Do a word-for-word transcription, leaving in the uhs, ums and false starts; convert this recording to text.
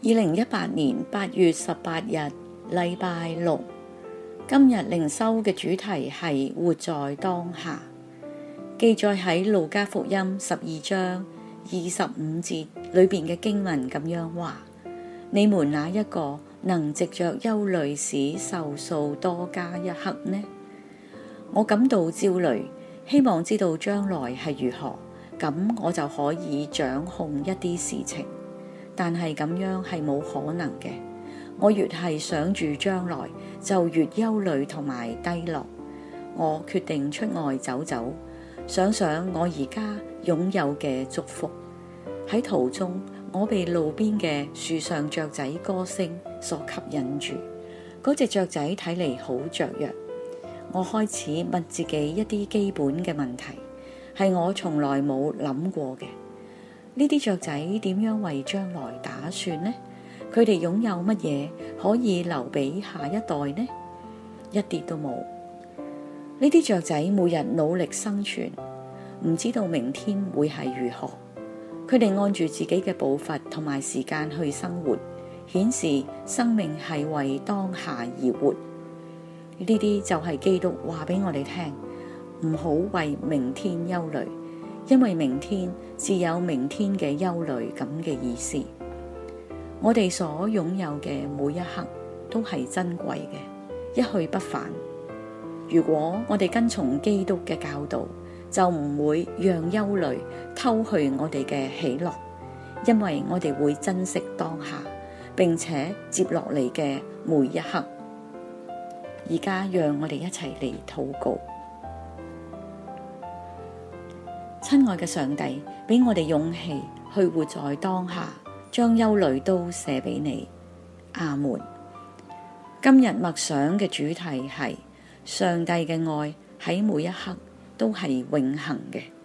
二零一八年八月十八日，禮拜六。今日靈修嘅主題係活在當下，記載喺路加福音十二章二十五節裏邊嘅經文咁樣話：你們哪一個能藉着憂慮使壽數多加一刻呢？我感到焦慮，希望知道將來係如何，咁我就可以掌控一啲事情。但係咁樣係冇可能嘅。我越係想住將來，就越憂慮同埋低落。我決定出外走走，想想我而家擁有嘅祝福。喺途中，我被路邊嘅樹上雀仔歌聲所吸引住。嗰隻雀仔睇嚟好雀躍。我開始問自己一啲基本嘅問題，係我從來冇諗過嘅。呢啲雀仔點樣為將來打算呢？佢哋擁有乜嘢可以留俾下一代呢？一啲都冇。呢啲雀仔每日努力生存，唔知道明天會係如何。佢哋按住自己嘅步伐同埋時間去生活，顯示生命係為當下而活。呢啲就係基督話俾我哋聽，唔好為明天憂慮。因為明天自有明天嘅憂慮咁嘅意思。我哋所擁有嘅每一刻都係珍貴嘅，一去不返。如果我哋跟從基督嘅教導，就唔會讓憂慮偷去我哋嘅喜樂，因為我哋會珍惜當下，並且接落嚟嘅每一刻。而家讓我哋一齊嚟禱告。親愛嘅上帝，俾我哋勇氣去活在當下，將憂慮都卸俾你。阿門。今日默想嘅主題係上帝嘅愛喺每一刻都係永恆嘅。